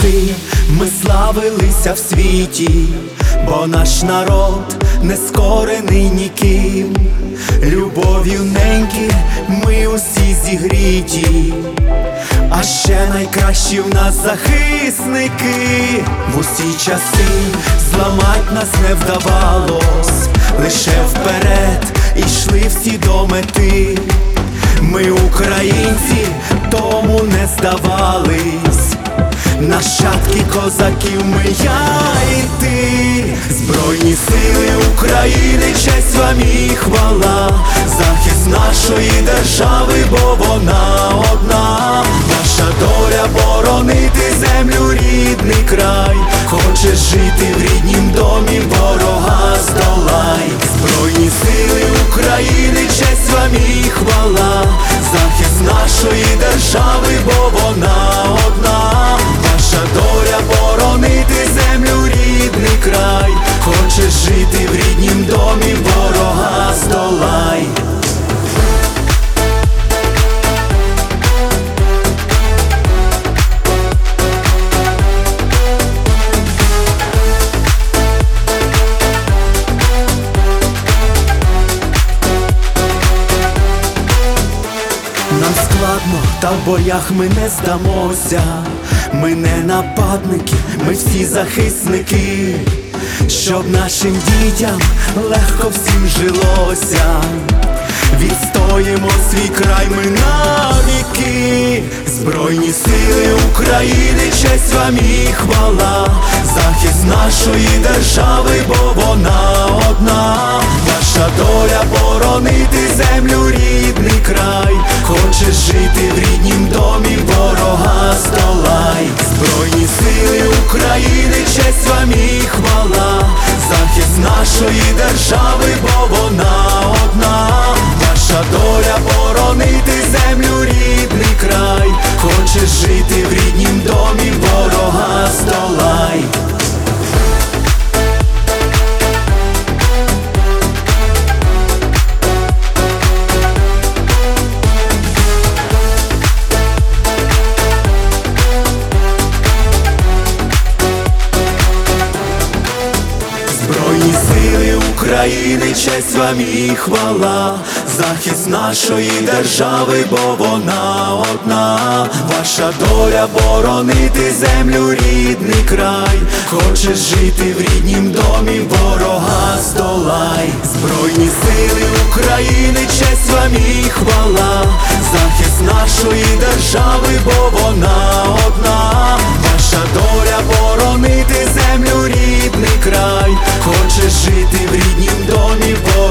часи ми славилися в світі, бо наш народ не скорений ніким. Любов'ю неньки ми усі зігріті, а ще найкращі в нас захисники. В усі часи зламать нас не вдавалось, лише вперед ішли всі до мети. Ми, українці, тому не здавались, нащадки козаків ми, я і ти. Збройні сили України, честь вам і хвала, захист нашої держави, бо вона одна. Наша доля боронити землю, рідний край, хочеш жити в ріднім домі, ворога здолай. Збройні сили України, честь вам і хвала, захист нашої держави, бо вона одна. Наша доля боронити землю, рідний край, хочеш жити в ріднім домі, ворога здолай. Нам складно, та в боях ми не здамося. Ми не нападники, ми всі захисники, щоб нашим дітям легко всім жилося. Відстоїмо свій край ми навіки. Збройні сили України, честь вам і хвала, захист нашої держави, бо вона одна. Наша доля боронити землю, рідний край, хочеш жити в ріднім домі, ворога здолай. Збройні сили України, честь вам і хвала, захист нашої держави, бо вона одна. Наша доля боронити землю, рідний край, хочеш жити в ріднім домі, ворога здолай. Збройні сили України, честь вам і хвала, захист нашої держави, бо вона одна. Ваша доля боронити землю, рідний край, хочеш жити в ріднім домі, ворога здолай. Збройні сили України, честь вам і хвала, захист нашої держави, бо вона одна. Ваша доля боронити землю, рідний край, хочеш жити в ріднім домі,